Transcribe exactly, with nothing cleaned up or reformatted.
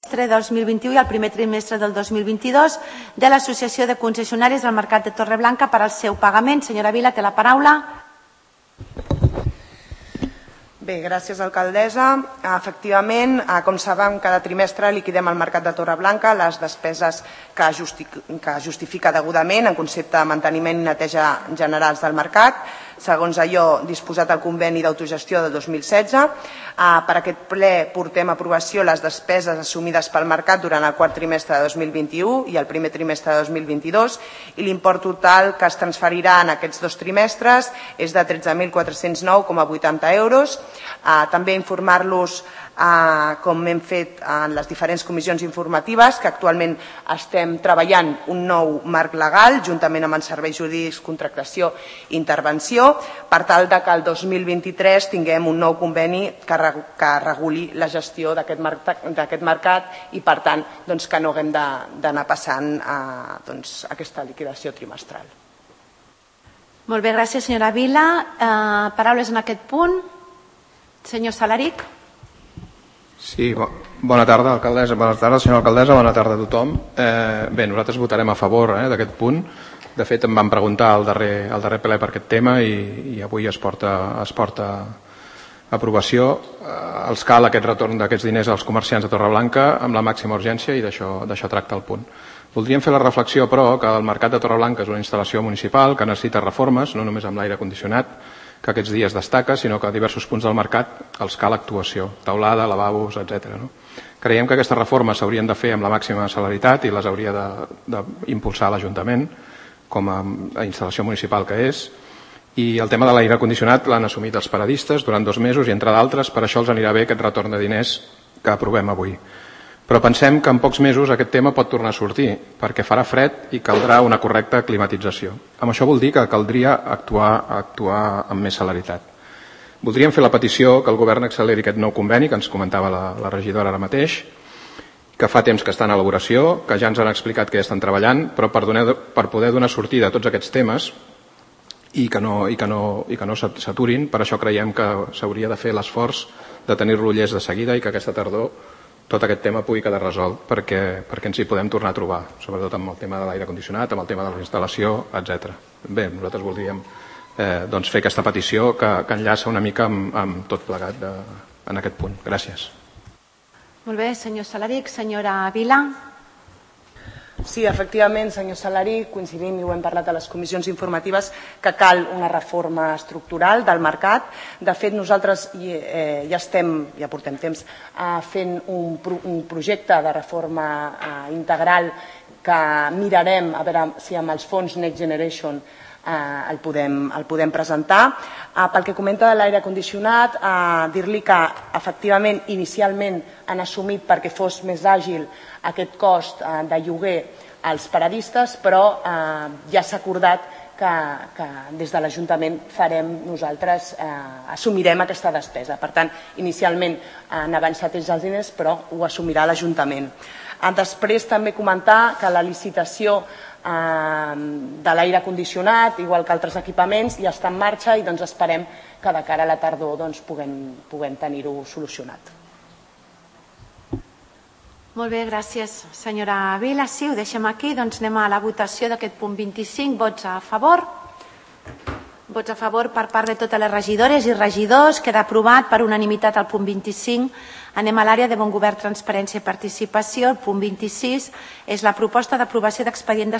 dos mil vint-i-u i el primer trimestre del dos mil vint-i-dos de l'Associació de Concessionaris del Mercat de Torreblanca per al seu pagament. Senyora Vila, té la paraula. Bé, gràcies, alcaldessa. Efectivament, com sabem, cada trimestre liquidem al Mercat de Torreblanca les despeses que justifica degudament en concepte de manteniment i neteja generals del mercat, segons allò disposat al conveni d'autogestió del dos mil setze. Per aquest ple portem a aprovació les despeses assumides pel mercat durant el quart trimestre de dos mil vint-i-u i el primer trimestre de dos mil vint-i-dos i l'import total que es transferirà en aquests dos trimestres és de tretze mil quatre-cents nou coma vuitanta euros. També informar-los, com hem fet en les diferents comissions informatives, que actualment estem treballant un nou marc legal juntament amb els serveis jurídics, contractació i intervenció per tal que el dos mil vint-i-tres tinguem un nou conveni que reguli la gestió d'aquest mercat i, per tant, que no haguem d'anar passant aquesta liquidació trimestral. Molt bé, gràcies, senyora Vila. Paraules en aquest punt. Senyor Salaric. Sí, bona tarda, alcaldessa. Bona tarda, senyora alcaldessa. Bona tarda a tothom. Bé, nosaltres votarem a favor d'aquest punt. De fet, em van preguntar al darrer ple per aquest tema i avui es porta a aprovació. Els cal aquest retorn d'aquests diners als comerciants de Torreblanca amb la màxima urgència i d'això tracta el punt. Voldríem fer la reflexió, però, que el Mercat de Torreblanca és una instal·lació municipal que necessita reformes, no només amb l'aire condicionat, que aquests dies destaca, sinó que a diversos punts del mercat els cal actuació, taulada, lavabos, etcètera. Creiem que aquestes reformes s'haurien de fer amb la màxima celeritat i les hauria d'impulsar l'Ajuntament com a instal·lació municipal que és. I el tema de l'aire condicionat l'han assumit els paradistes durant dos mesos i, entre d'altres, per això els anirà bé aquest retorn de diners que aprovem avui. Però pensem que en pocs mesos aquest tema pot tornar a sortir, perquè farà fred i caldrà una correcta climatització. Amb això vol dir que caldria actuar amb més celeritat. Voldríem fer la petició que el govern acceleri aquest nou conveni, que ens comentava la regidora ara mateix, que fa temps que està en elaboració, que ja ens han explicat que ja estan treballant, però per poder donar sortida a tots aquests temes i que no s'aturin, per això creiem que s'hauria de fer l'esforç de tenir-lo llest de seguida i que aquesta tardor tot aquest tema pugui quedar resolt perquè ens hi podem tornar a trobar, sobretot amb el tema de l'aire condicionat, amb el tema de la instal·lació, etcètera. Bé, nosaltres voldríem fer aquesta petició que enllaça una mica amb tot plegat en aquest punt. Gràcies. Molt bé, senyor Salaric. Senyora Vila. Sí, efectivament, senyor Salaric, coincidim i ho hem parlat a les comissions informatives que cal una reforma estructural del mercat. De fet, nosaltres ja estem, ja portem temps, fent un projecte de reforma integral que mirarem a veure si amb els fons Next Generation el podem presentar. Pel que comenta de l'aire condicionat, dir-li que efectivament inicialment han assumit perquè fos més àgil aquest cost de lloguer als paradistes, però ja s'ha acordat que des de l'Ajuntament farem, nosaltres assumirem aquesta despesa. Per tant, inicialment han avançat ells els diners, però ho assumirà l'Ajuntament. Després també comentar que la licitació de l'aire condicionat, igual que altres equipaments, ja està en marxa i esperem que de cara a la tardor puguem tenir-ho solucionat. Molt bé, gràcies, senyora Vila. Sí, ho deixem aquí. Doncs anem a la votació d'aquest punt vint-i-cinc. Vots a favor. Vots a favor per part de totes les regidores i regidors. Queda aprovat per unanimitat el punt vint-i-cinc. Anem a l'àrea de bon govern, transparència i participació. El punt vint-i-sis és la proposta d'aprovació d'expedient de